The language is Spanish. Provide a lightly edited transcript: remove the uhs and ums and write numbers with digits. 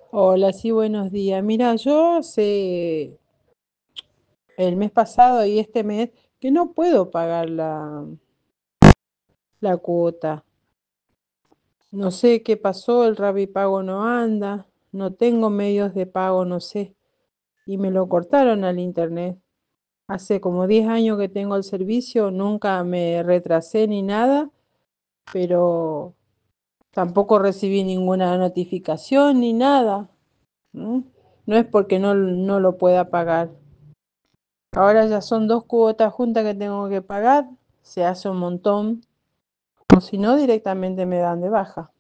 Hola, sí, buenos días. Mira, yo sé el mes pasado y este mes que no puedo pagar la cuota. No sé qué pasó, el Pago no anda, no tengo medios de pago, no sé. Y me lo cortaron al internet. Hace como 10 años que tengo el servicio, nunca me retrasé ni nada, pero tampoco recibí ninguna notificación ni nada. ¿M? No es porque no lo pueda pagar. Ahora ya son dos cuotas juntas que tengo que pagar, se hace un montón, o si no, directamente me dan de baja.